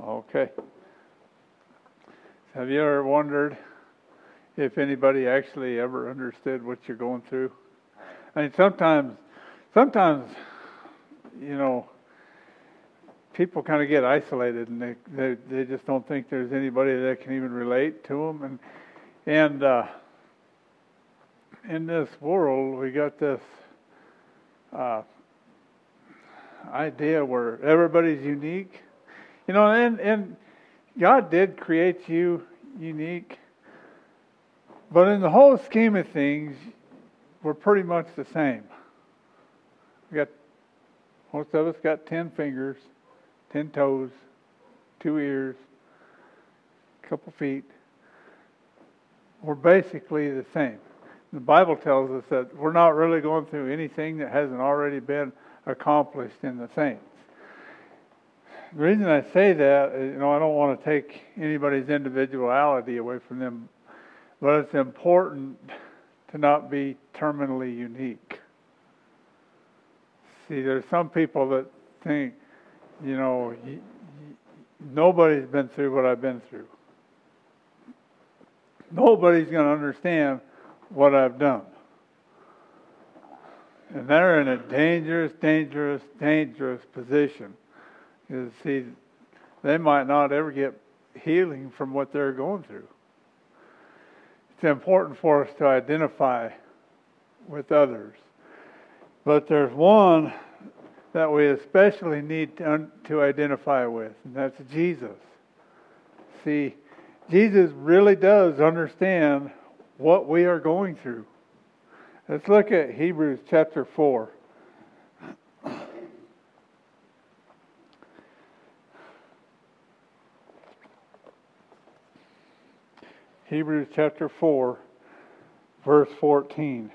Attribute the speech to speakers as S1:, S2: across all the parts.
S1: Okay. Have you ever wondered if anybody actually ever understood what you're going through? I mean, sometimes, you know, people kind of get isolated, and they just don't think there's anybody that can even relate to them. And in this world, we got this idea where everybody's unique. You know, and God did create you unique, but in the whole scheme of things, we're pretty much the same. Most of us got 10 fingers, 10 toes, 2 ears, a couple feet. We're basically the same. The Bible tells us that we're not really going through anything that hasn't already been accomplished in the saints. The reason I say that is, I don't want to take anybody's individuality away from them, but it's important to not be terminally unique. See, there's some people that think, nobody's been through what I've been through. Nobody's going to understand what I've done. And they're in a dangerous position. Because, see, they might not ever get healing from what they're going through. It's important for us to identify with others. But there's one that we especially need to identify with, and that's Jesus. See, Jesus really does understand what we are going through. Let's look at Hebrews chapter 4. Hebrews chapter 4, verse 14.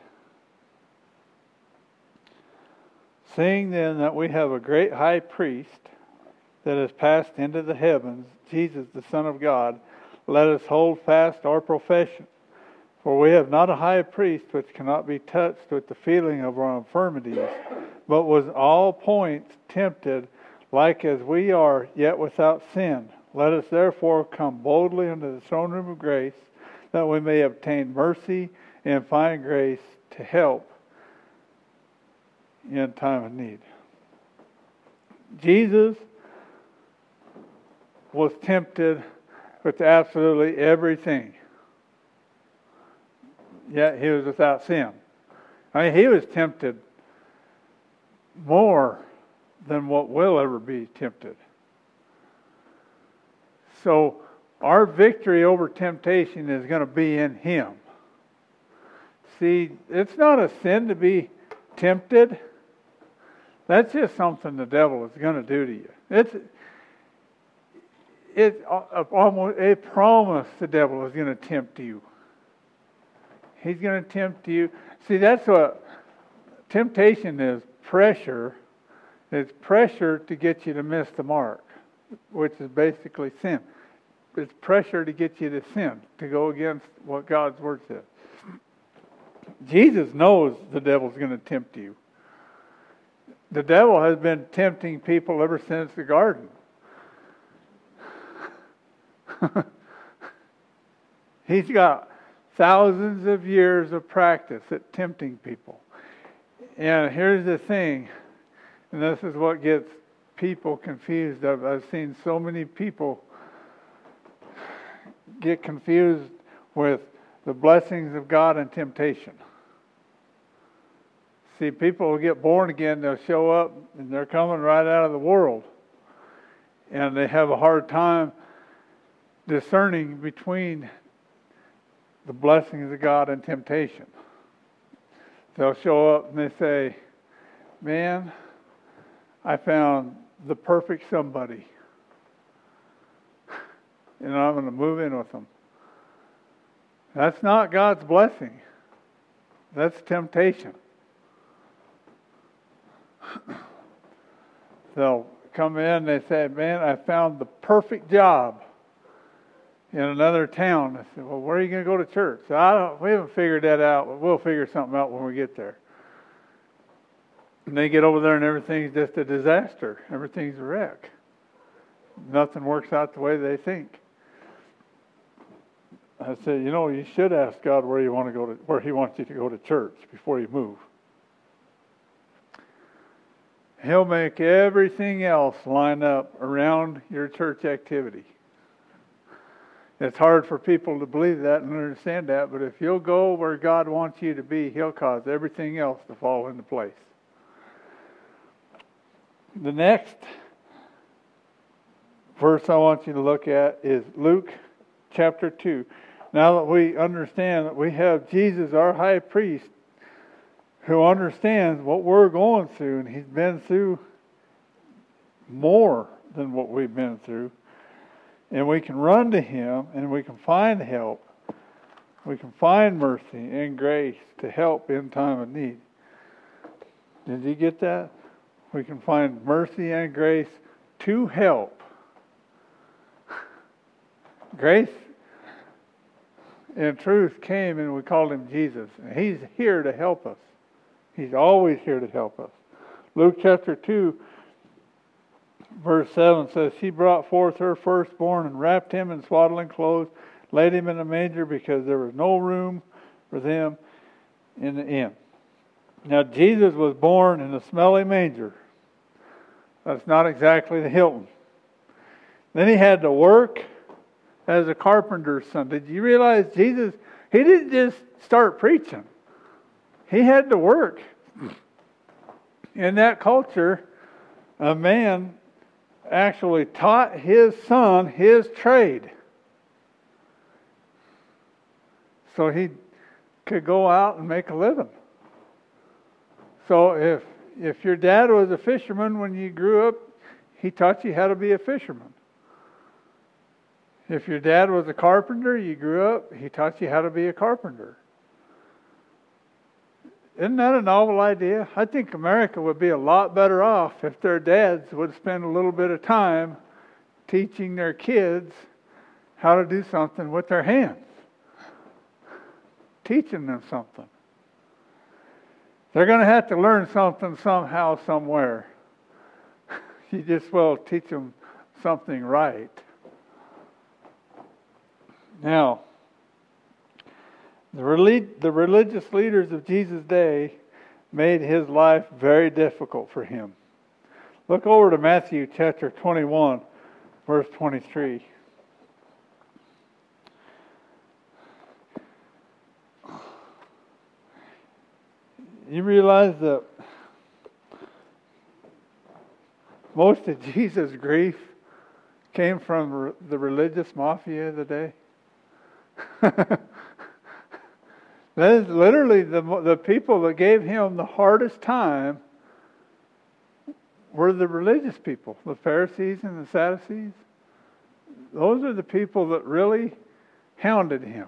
S1: Seeing then that we have a great high priest that has passed into the heavens, Jesus the Son of God, let us hold fast our profession. For we have not a high priest which cannot be touched with the feeling of our infirmities, but was all points tempted like as we are, yet without sin. Let us therefore come boldly unto the throne room of grace, that we may obtain mercy and find grace to help in time of need. Jesus was tempted with absolutely everything, yet he was without sin. I mean, he was tempted more than what will ever be tempted. So our victory over temptation is going to be in him. See, it's not a sin to be tempted. That's just something the devil is going to do to you. It's almost a promise the devil is going to tempt you. He's going to tempt you. See, that's what temptation is. Pressure. It's pressure to get you to miss the mark, which is basically sin. It's pressure to get you to sin, to go against what God's Word says. Jesus knows the devil's going to tempt you. The devil has been tempting people ever since the garden. He's got thousands of years of practice at tempting people. And here's the thing, and this is what gets people confused. I've seen so many people get confused with the blessings of God and temptation. See, people will get born again, they'll show up, and they're coming right out of the world. And they have a hard time discerning between the blessings of God and temptation. They'll show up and they say, man, I found the perfect somebody. And I'm going to move in with them. That's not God's blessing. That's temptation. They'll come in and they say, man, I found the perfect job in another town. I said, well, where are you going to go to church? We haven't figured that out, but we'll figure something out when we get there. And they get over there and everything's just a disaster. Everything's a wreck. nothing works out the way they think. I said, you should ask God where He wants you to go to church before you move. He'll make everything else line up around your church activity. It's hard for people to believe that and understand that, but if you'll go where God wants you to be, He'll cause everything else to fall into place. The next verse I want you to look at is Luke chapter 2. Now that we understand that we have Jesus, our high priest, who understands what we're going through, and He's been through more than what we've been through, and we can run to Him and we can find help. We can find mercy and grace to help in time of need. Did you get that? We can find mercy and grace to help. Grace and truth came, and we called Him Jesus. And He's here to help us. He's always here to help us. Luke chapter 2, verse 7 says, She brought forth her firstborn and wrapped Him in swaddling clothes, laid Him in a manger because there was no room for them in the inn. Now Jesus was born in a smelly manger. That's not exactly the Hilton. Then He had to work as a carpenter's son. Did you realize Jesus, He didn't just start preaching. He had to work. In that culture, a man actually taught his son his trade. So he could go out and make a living. So if your dad was a fisherman when you grew up, he taught you how to be a fisherman. If your dad was a carpenter, you grew up, he taught you how to be a carpenter. Isn't that a novel idea? I think America would be a lot better off if their dads would spend a little bit of time teaching their kids how to do something with their hands. Teaching them something. They're going to have to learn something somehow, somewhere. You just will teach them something right. Now, the religious leaders of Jesus' day made His life very difficult for Him. Look over to Matthew chapter 21, verse 23. You realize that most of Jesus' grief came from the religious mafia of the day? That is literally the people that gave Him the hardest time were the religious people, the Pharisees and the Sadducees. Those are the people that really hounded Him.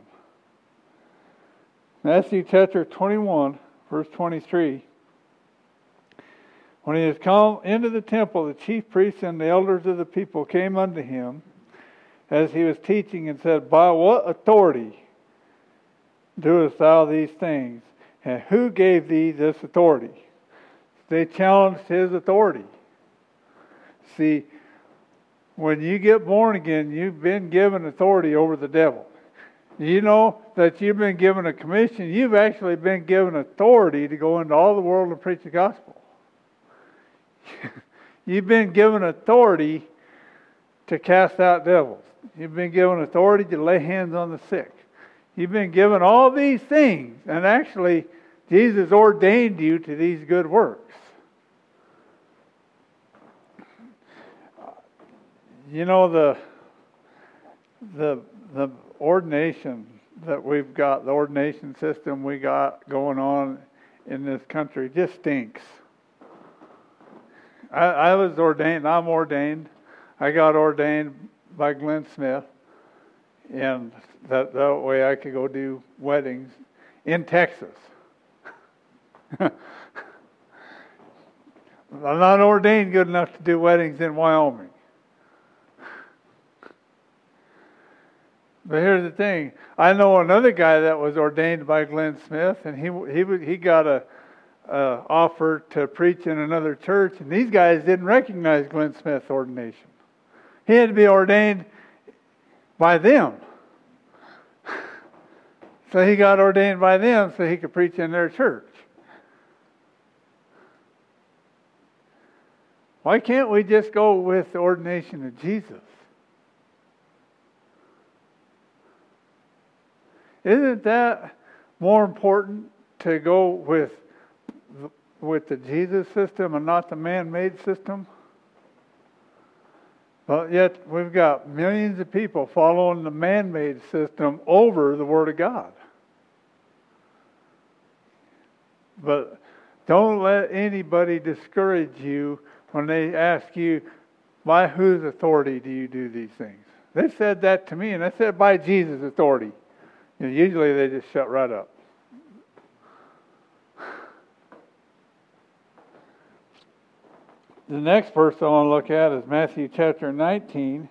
S1: Matthew chapter 21, verse 23. When He has come into the temple, the chief priests and the elders of the people came unto Him as He was teaching and said, By what authority doest thou these things? And who gave thee this authority? They challenged His authority. See, when you get born again, you've been given authority over the devil. You know that you've been given a commission. You've actually been given authority to go into all the world and preach the gospel. You've been given authority to cast out devils. You've been given authority to lay hands on the sick. You've been given all these things, and actually Jesus ordained you to these good works. You know, the ordination that we've got, the ordination system we got going on in this country just stinks. I was ordained, I'm ordained. I got ordained by Glenn Smith, and that way I could go do weddings in Texas. I'm not ordained good enough to do weddings in Wyoming. But here's the thing. I know another guy that was ordained by Glenn Smith, and he got a offer to preach in another church, and these guys didn't recognize Glenn Smith's ordination. He had to be ordained by them. So he got ordained by them so he could preach in their church. Why can't we just go with the ordination of Jesus? Isn't that more important to go with the Jesus system and not the man-made system? But yet we've got millions of people following the man-made system over the Word of God. But don't let anybody discourage you when they ask you, by whose authority do you do these things? They said that to me, and I said, by Jesus' authority. And usually they just shut right up. The next verse I want to look at is Matthew chapter 19.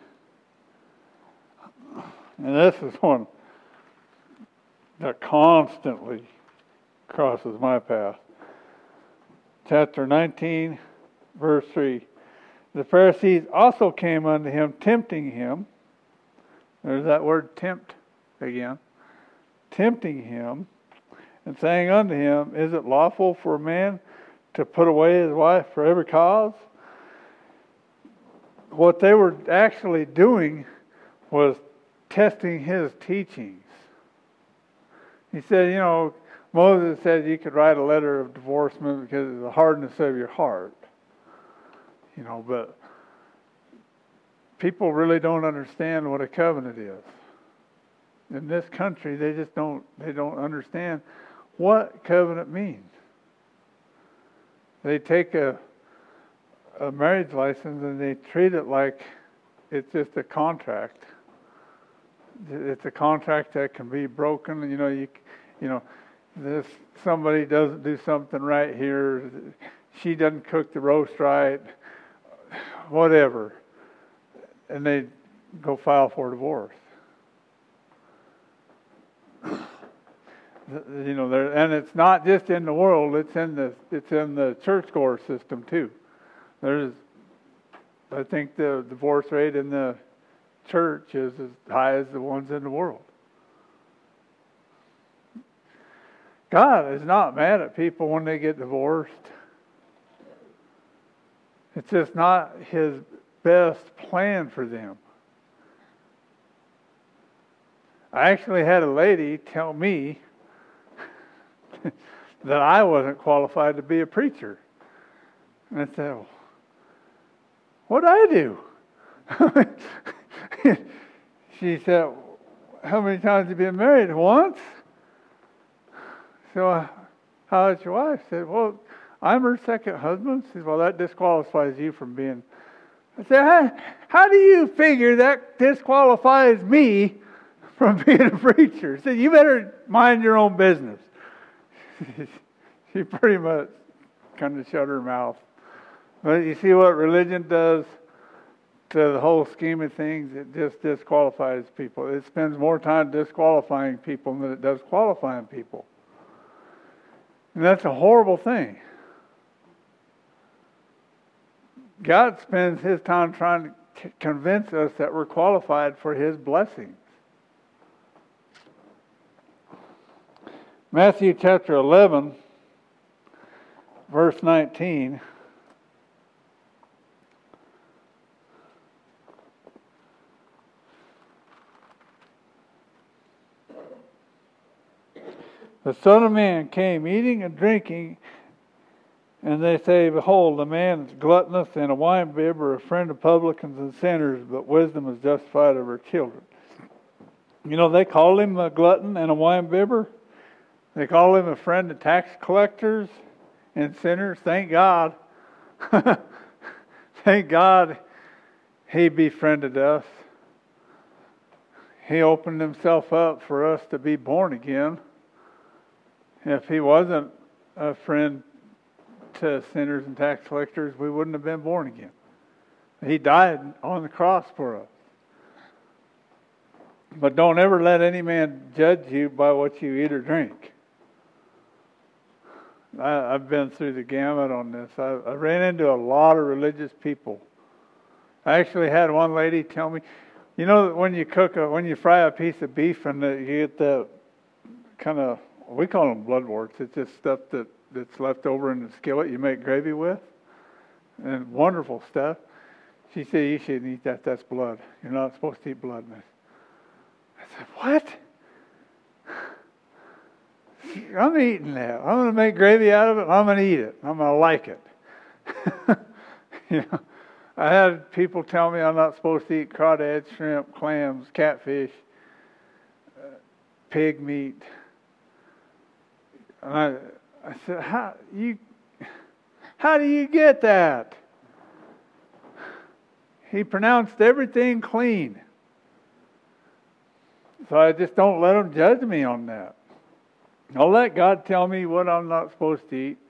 S1: And this is one that constantly crosses my path. Chapter 19, verse 3. The Pharisees also came unto him, tempting him. There's that word tempt again. Tempting him, and saying unto him, is it lawful for a man to put away his wife for every cause? What they were actually doing was testing his teachings. He said, Moses said you could write a letter of divorcement because of the hardness of your heart. But people really don't understand what a covenant is. In this country, they don't understand what covenant means. They take a marriage license and they treat it like it's just a contract. It's a contract that can be broken. This somebody doesn't do something right here. She doesn't cook the roast right. Whatever, and they go file for divorce. And it's not just in the world; it's in the churchgoer system too. I think the divorce rate in the church is as high as the ones in the world. God is not mad at people when they get divorced. It's just not His best plan for them. I actually had a lady tell me that I wasn't qualified to be a preacher. And I said, well, what'd I do? She said, how many times have you been married? Once. So, how's your wife? I said, well, I'm her second husband. She said, well, that disqualifies you from being... I said, how do you figure that disqualifies me from being a preacher? She said, you better mind your own business. She pretty much kind of shut her mouth. But you see what religion does to the whole scheme of things? It just disqualifies people. It spends more time disqualifying people than it does qualifying people. And that's a horrible thing. God spends His time trying to convince us that we're qualified for His blessings. Matthew chapter 11, verse 19. The Son of Man came eating and drinking, and they say, behold, a man is gluttonous and a winebibber, a friend of publicans and sinners, but wisdom is justified of her children. They call him a glutton and a winebibber. They call him a friend of tax collectors and sinners. Thank God. Thank God He befriended us. He opened Himself up for us to be born again. If He wasn't a friend to sinners and tax collectors, we wouldn't have been born again. He died on the cross for us. But don't ever let any man judge you by what you eat or drink. I've been through the gamut on this. I ran into a lot of religious people I actually had one lady tell me, you know, when you fry a piece of beef and you get the kind of, we call them bloodworts. It's just stuff that's left over in the skillet you make gravy with, and wonderful stuff. She said, you shouldn't eat that. That's blood. You're not supposed to eat blood. I said, what? I'm eating that. I'm going to make gravy out of it. And I'm going to eat it. I'm going to like it. You know, I had people tell me I'm not supposed to eat crawdads, shrimp, clams, catfish, pig meat. And I said, how do you get that? He pronounced everything clean. So I just don't let him judge me on that. I'll let God tell me what I'm not supposed to eat.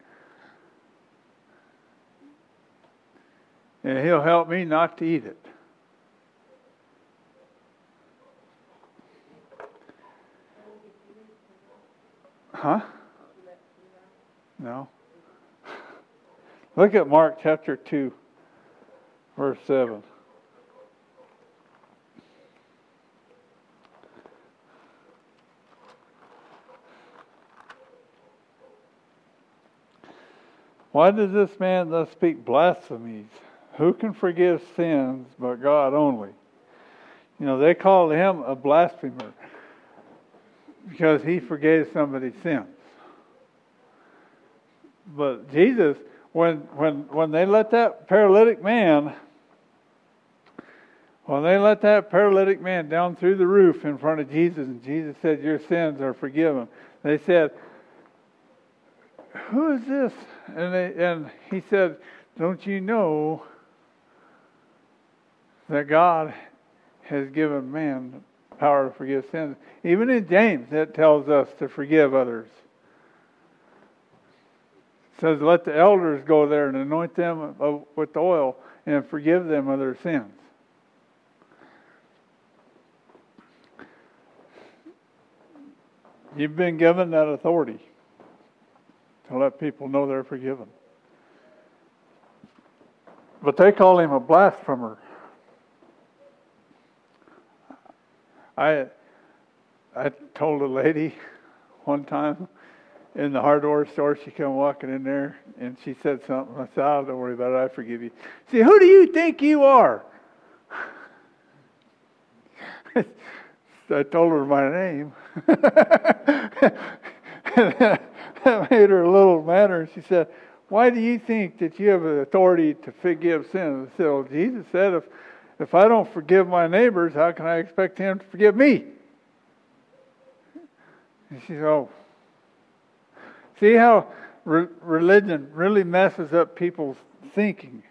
S1: And He'll help me not to eat it. Huh? No. Look at Mark chapter 2, verse 7. Why does this man thus speak blasphemies? Who can forgive sins but God only? You know, they called him a blasphemer because he forgave somebody's sins. But Jesus, when they let that paralytic man down through the roof in front of Jesus, and Jesus said, your sins are forgiven. They said, who is this? And he said, don't you know that God has given man power to forgive sins? Even in James, it tells us to forgive others. It says, let the elders go there and anoint them with oil and forgive them of their sins. You've been given that authority to let people know they're forgiven. But they call him a blasphemer. I told a lady one time in the hardware store, she came walking in there and she said something. I said, oh, don't worry about it, I forgive you. She said, who do you think you are? I told her my name. That made her a little madder. And she said, why do you think that you have the authority to forgive sins? I said, well, Jesus said, if I don't forgive my neighbors, how can I expect him to forgive me? And she said, oh. See how religion really messes up people's thinking.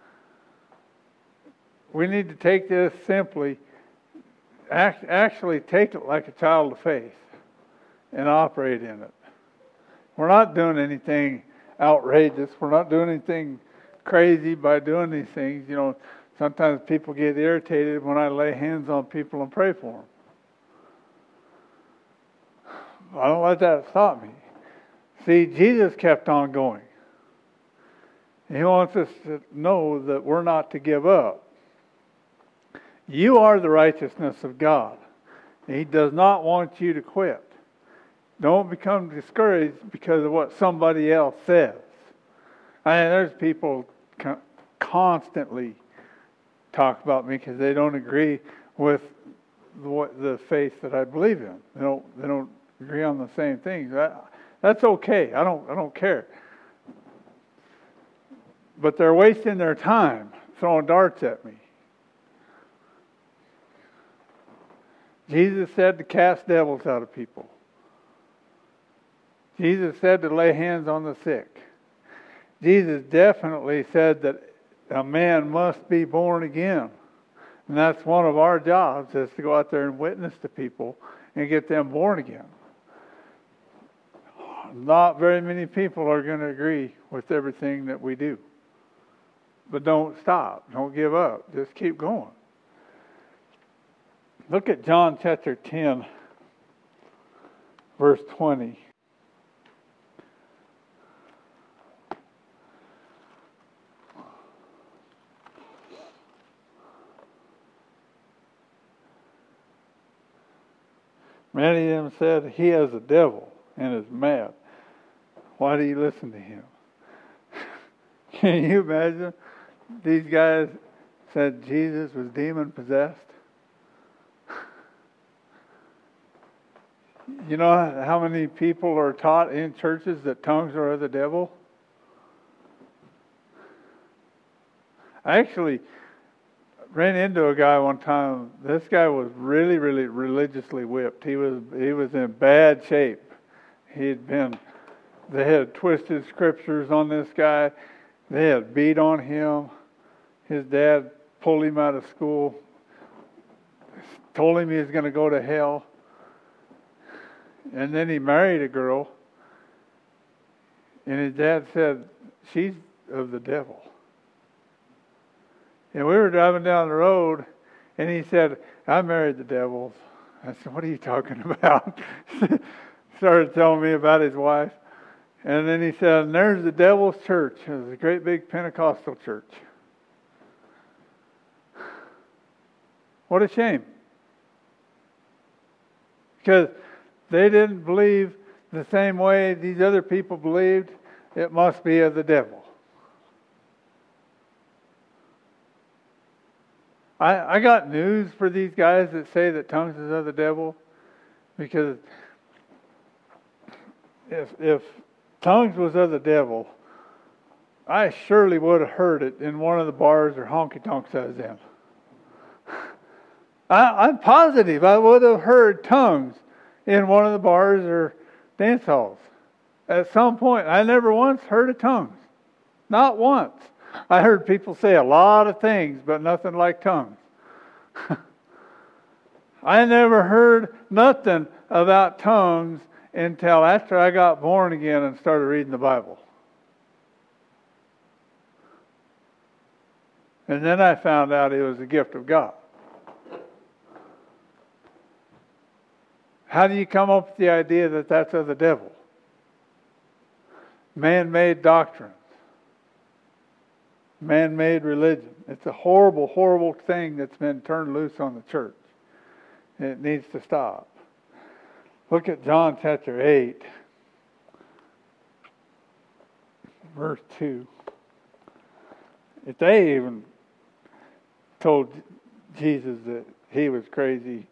S1: We need to take this simply, actually take it like a child of faith and operate in it. We're not doing anything outrageous. We're not doing anything crazy by doing these things. You know, sometimes people get irritated when I lay hands on people and pray for them. I don't let that stop me. See, Jesus kept on going. He wants us to know that we're not to give up. You are the righteousness of God. He does not want you to quit. Don't become discouraged because of what somebody else says. There's people constantly talk about me because they don't agree with the faith that I believe in. They don't agree on the same things. That's okay. I don't care. But they're wasting their time throwing darts at me. Jesus said to cast devils out of people. Jesus said to lay hands on the sick. Jesus definitely said that a man must be born again. And that's one of our jobs, is to go out there and witness to people and get them born again. Not very many people are going to agree with everything that we do. But don't stop. Don't give up. Just keep going. Look at John chapter 10, verse 20. Many of them said, he has a devil and is mad. Why do you listen to him? Can you imagine? These guys said Jesus was demon-possessed. You know how many people are taught in churches that tongues are of the devil? I actually ran into a guy one time. This guy was really, really religiously whipped. He was in bad shape. They had twisted scriptures on this guy. They had beat on him. His dad pulled him out of school, told him he was going to go to hell. And then he married a girl. And his dad said, she's of the devil. And we were driving down the road, and he said, I married the devils. I said, what are you talking about? Started telling me about his wife. And then he said, and there's the devil's church. It was a great big Pentecostal church. What a shame. Because they didn't believe the same way these other people believed. It must be of the devil. I got news for these guys that say that tongues is of the devil, because if tongues was of the devil, I surely would have heard it in one of the bars or honky tonks I was in. I'm positive I would have heard tongues in one of the bars or dance halls at some point. I never once heard of tongues. Not once. I heard people say a lot of things, but nothing like tongues. I never heard nothing about tongues until after I got born again and started reading the Bible. And then I found out it was a gift of God. How do you come up with the idea that that's of the devil? Man-made doctrines. Man-made religion. It's a horrible, horrible thing that's been turned loose on the church. It needs to stop. Look at John chapter 8, verse 2. If they even told Jesus that he was crazy,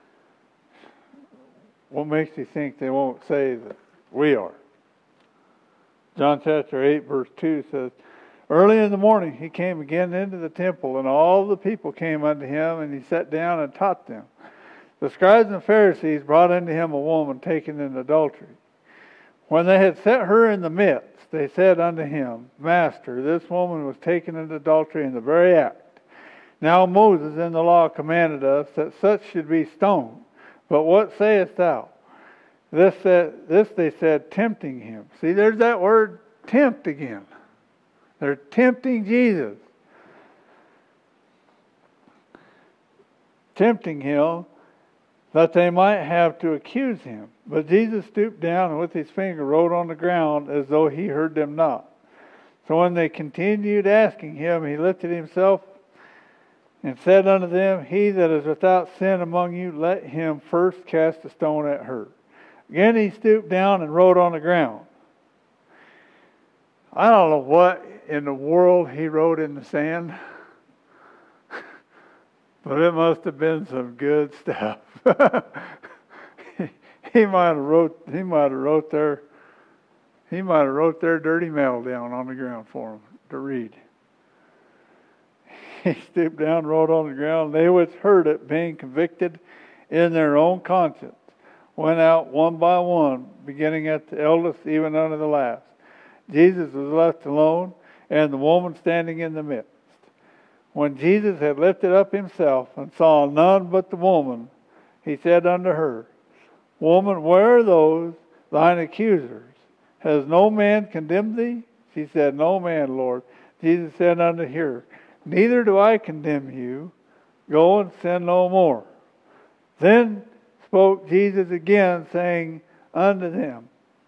S1: what makes you think they won't say that we are? John chapter 8, verse 2 says, early in the morning he came again into the temple, and all the people came unto him, and he sat down and taught them. The scribes and Pharisees brought unto him a woman taken in adultery. When they had set her in the midst, they said unto him, Master, this woman was taken in adultery in the very act. Now Moses in the law commanded us that such should be stoned. But what sayest thou? This they said, tempting him. See, there's that word, tempt again. They're tempting Jesus. Tempting him that they might have to accuse him. But Jesus stooped down and with his finger wrote on the ground as though he heard them not. So when they continued asking him, he lifted himself and said unto them, he that is without sin among you, let him first cast a stone at her. Again he stooped down and wrote on the ground. I don't know what in the world he wrote in the sand, but it must have been some good stuff. He might have wrote their dirty mail down on the ground for them to read. He stooped down, wrote on the ground. They which heard it, being convicted in their own conscience, went out one by one, beginning at the eldest even unto the last. Jesus was left alone, and the woman standing in the midst. When Jesus had lifted up himself and saw none but the woman, he said unto her, Woman, where are those thine accusers? Has no man condemned thee? She said, No man, Lord. Jesus said unto her, Neither do I condemn you. Go and sin no more. Then spoke Jesus again, saying unto them,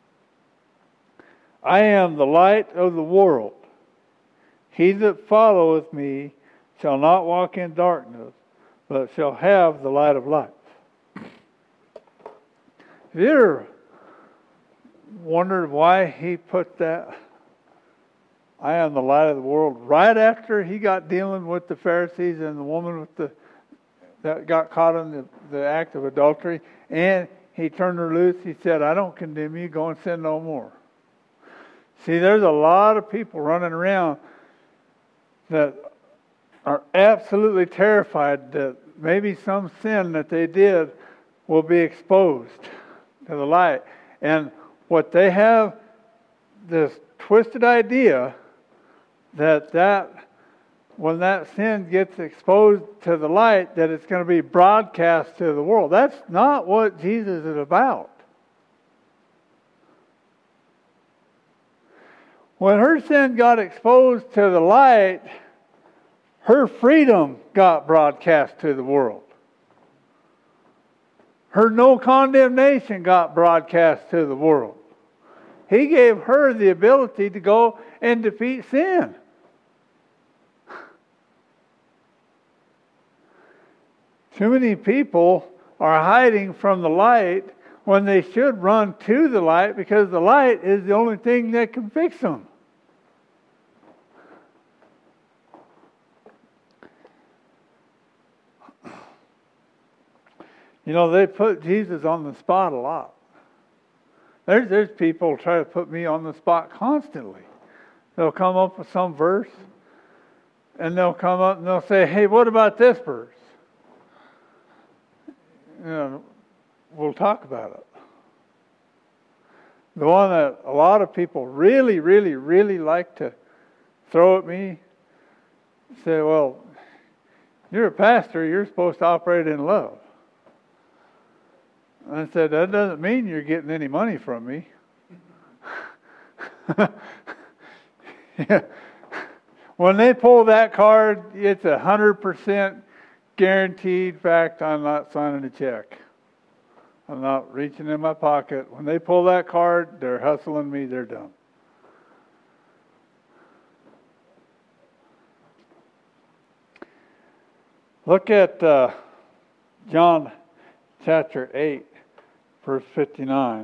S1: I am the light of the world. He that followeth me shall not walk in darkness, but shall have the light of life. Have you ever wondered why he put that, I am the light of the world, right after he got dealing with the Pharisees and the woman that got caught in the act of adultery, and he turned her loose? He said, I don't condemn you, go and sin no more. See, there's a lot of people running around that are absolutely terrified that maybe some sin that they did will be exposed to the light. And what they have, this twisted idea that when that sin gets exposed to the light, that it's going to be broadcast to the world. That's not what Jesus is about. When her sin got exposed to the light, her freedom got broadcast to the world. Her no condemnation got broadcast to the world. He gave her the ability to go and defeat sin. Too many people are hiding from the light when they should run to the light, because the light is the only thing that can fix them. You know, they put Jesus on the spot a lot. There's people who try to put me on the spot constantly. They'll come up with some verse, and they'll come up and they'll say, hey, what about this verse? You know, we'll talk about it. The one that a lot of people really, really, really like to throw at me, say, well, you're a pastor, you're supposed to operate in love. I said, that doesn't mean you're getting any money from me. Yeah. When they pull that card, it's 100% guaranteed fact I'm not signing a check. I'm not reaching in my pocket. When they pull that card, they're hustling me, they're done. Look at John chapter 8. Verse 59.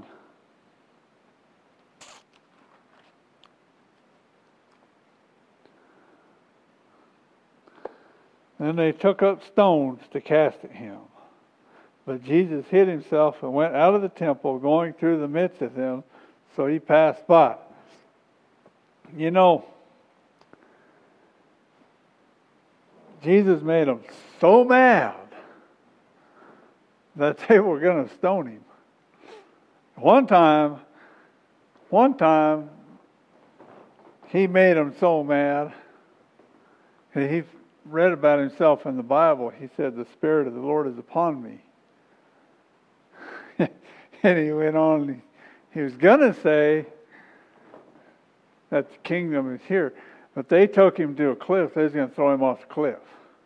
S1: Then they took up stones to cast at him. But Jesus hid himself and went out of the temple, going through the midst of them, so he passed by. You know, Jesus made them so mad that they were going to stone him. One time, he made them so mad. He read about himself in the Bible. He said, the Spirit of the Lord is upon me. And he went on, he was going to say that the kingdom is here. But they took him to a cliff. They was going to throw him off the cliff.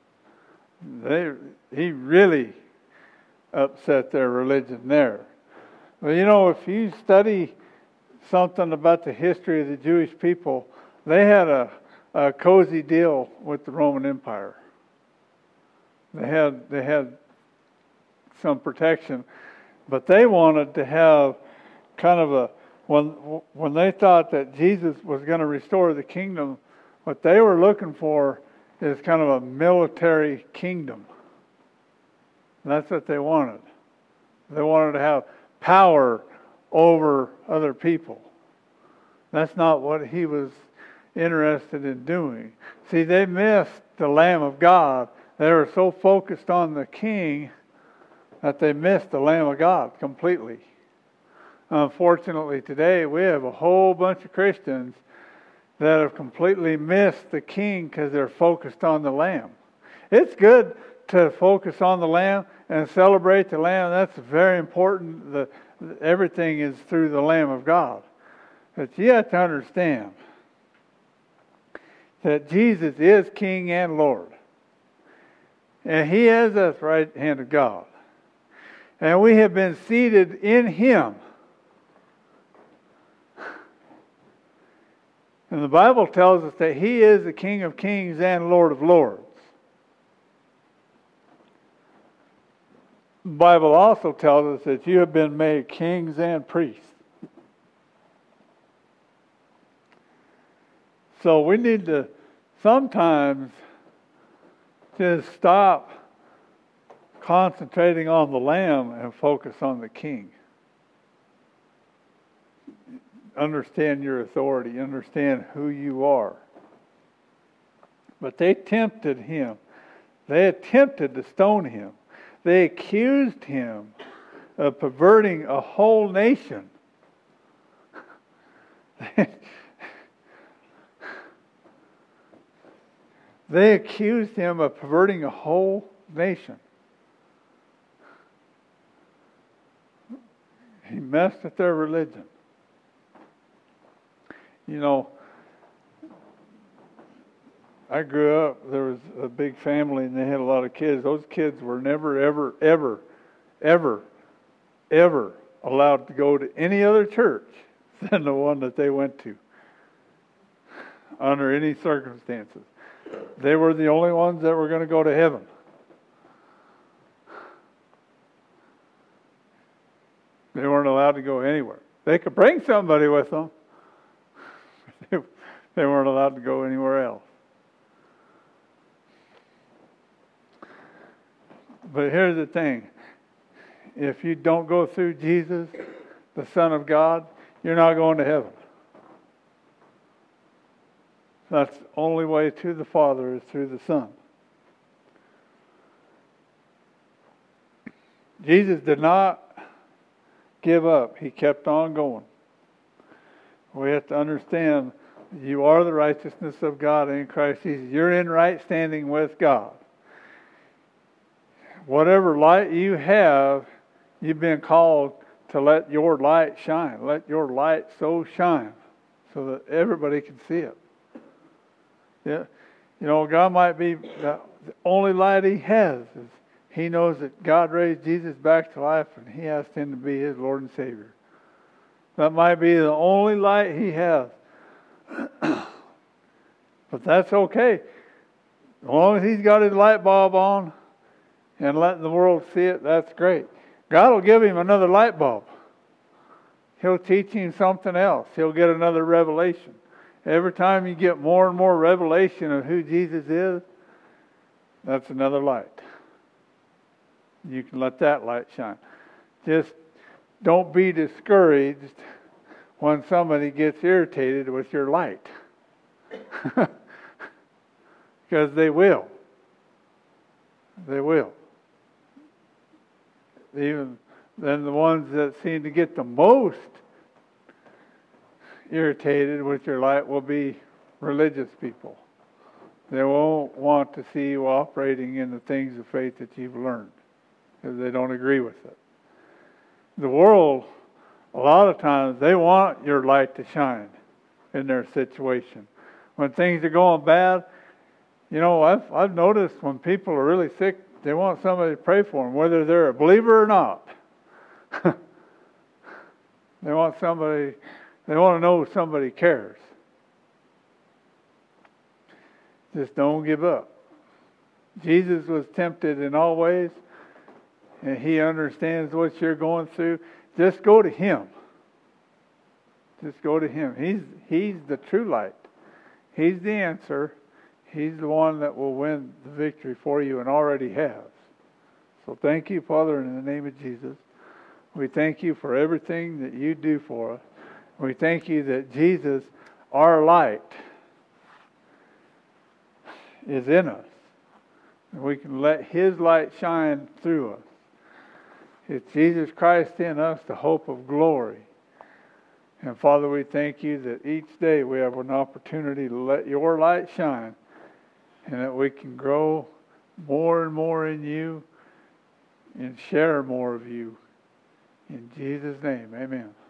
S1: He really upset their religion there. Well, you know, if you study something about the history of the Jewish people, they had a cozy deal with the Roman Empire. They had some protection, but they wanted to have kind of when they thought that Jesus was going to restore the kingdom, what they were looking for is kind of a military kingdom. That's what they wanted. They wanted to have power over other people. That's not what he was interested in doing. See, they missed the Lamb of God. They were so focused on the king that they missed the Lamb of God completely. Unfortunately, today we have a whole bunch of Christians that have completely missed the king because they're focused on the Lamb. It's good to focus on the Lamb and celebrate the Lamb. That's very important. Everything is through the Lamb of God. But you have to understand that Jesus is King and Lord. And He is at the right hand of God. And we have been seated in Him. And the Bible tells us that He is the King of kings and Lord of lords. The Bible also tells us that you have been made kings and priests. So we need to sometimes just stop concentrating on the Lamb and focus on the King. Understand your authority. Understand who you are. But they tempted him. They attempted to stone him. They accused him of perverting a whole nation. They accused him of perverting a whole nation. He messed with their religion. You know, I grew up, there was a big family and they had a lot of kids. Those kids were never, ever, ever, ever, ever allowed to go to any other church than the one that they went to under any circumstances. They were the only ones that were going to go to heaven. They weren't allowed to go anywhere. They could bring somebody with them. They weren't allowed to go anywhere else. But here's the thing. If you don't go through Jesus, the Son of God, you're not going to heaven. That's the only way to the Father is through the Son. Jesus did not give up. He kept on going. We have to understand you are the righteousness of God in Christ Jesus. You're in right standing with God. Whatever light you have, you've been called to let your light shine. Let your light so shine so that everybody can see it. Yeah, you know, God might be the only light He has is He knows that God raised Jesus back to life and He asked Him to be His Lord and Savior. That might be the only light He has. But that's okay. As long as He's got His light bulb on and letting the world see it, that's great. God will give him another light bulb. He'll teach him something else. He'll get another revelation. Every time you get more and more revelation of who Jesus is, that's another light. You can let that light shine. Just don't be discouraged when somebody gets irritated with your light. Because they will. They will. Even then, the ones that seem to get the most irritated with your light will be religious people. They won't want to see you operating in the things of faith that you've learned because they don't agree with it. The world, a lot of times, they want your light to shine in their situation. When things are going bad, you know, I've noticed when people are really sick, they want somebody to pray for them, whether they're a believer or not. They want to know somebody cares. Just don't give up. Jesus was tempted in all ways, and He understands what you're going through. Just go to Him. Just go to Him. He's the true light. He's the answer. He's the one that will win the victory for you and already has. So thank you, Father, in the name of Jesus. We thank you for everything that you do for us. We thank you that Jesus, our light, is in us. And we can let His light shine through us. It's Jesus Christ in us, the hope of glory. And Father, we thank you that each day we have an opportunity to let your light shine and that we can grow more and more in you and share more of you. In Jesus' name, amen.